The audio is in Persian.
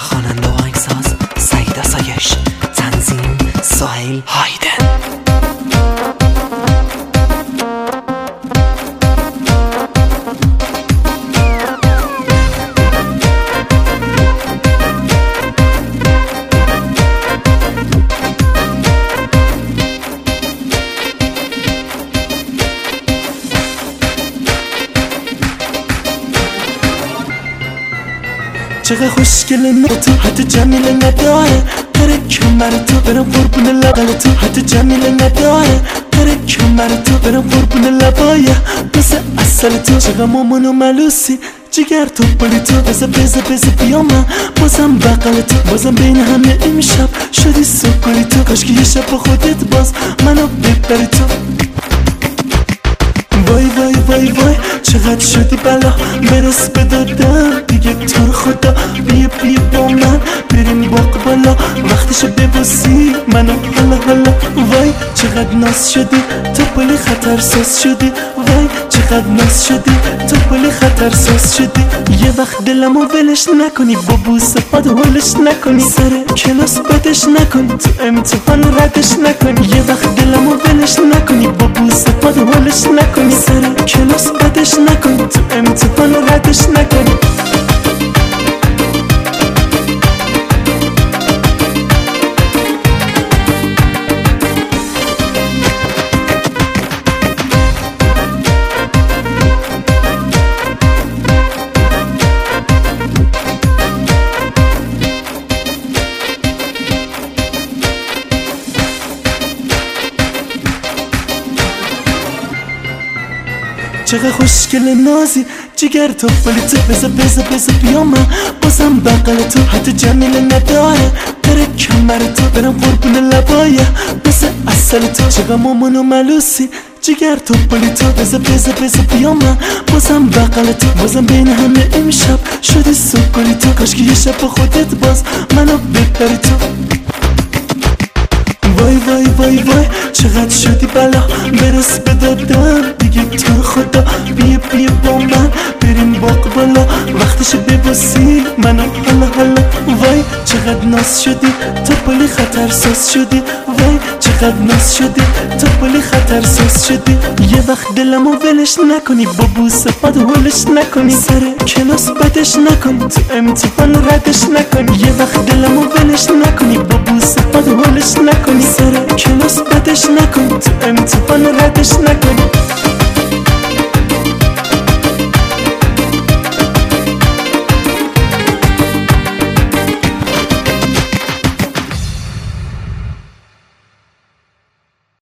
خواننده و آهنگساز سعید آسایش، تنظیم سهیل هایدن. چقدر خوشگله تو حتی جمیله نداره داره کمر تو برم قربون لبل تو حتی جمیله نداره داره کمر تو برم قربون لبایه مثل اصل تو چقدر مامان و ملوسی جگر تو بلی تو بزه بیام من بازم بقل تو بازم بین همه این شب شدی سکلی تو کاش که یه شب با خودت باز منو ببری تو وای وای وای وای چقدر شدی بلا برس به دادم دیگه تو رو خدا بیا با من بریم باق بالا وقتشو ببوسی منو حالا وای چقدر ناز شدی تو پلی خطر ساز شدی وای چقدر ناز شدی تو پلی خطر ساز شدی یه وقت دلمو ولش نکنی با بوسه پاد هولش نکنی سر کلاس بدش نکنی تو امتحان ردش نکنی یه وقت دلمو ولش نکنی با بوسه پاد هولش نکنی سر کلاس بدش نکنی تو امتحان ردش نکنی چقدر خوشگله نازی جگر تو بلی تو بزه بیام من بازم بقل تو حتی جمیله نداره داره کمر تو برم قربون لبایه مثل اصل تو چقدر مامان و ملوسی جگر تو بلی تو بزه بیام من بازم بقل تو بازم بین همه این شب شدی سکلی تو کاش که یه شب با خودت باز منو ببری تو وای وای وای وای چقدر شدی بلا برس به دادم دیگه تو خدا بیا با من بریم باق بالا وقتشو ببوسی منو حالا وای چقدر ناز شدی تو پلی خطر ساز شدی وای چقدر ناز شدی تو پلی خطر ساز شدی یه وقت دلمو ولش نکنی با بوسه پاد هولش نکنی سر کلاس بدش نکنی تو امتحان ردش نکنی یه وقت دلمو ولش نکنی با بوسه پاد هولش نکنی سر کلاس بدش نکنی تو امتحان ردش نکنی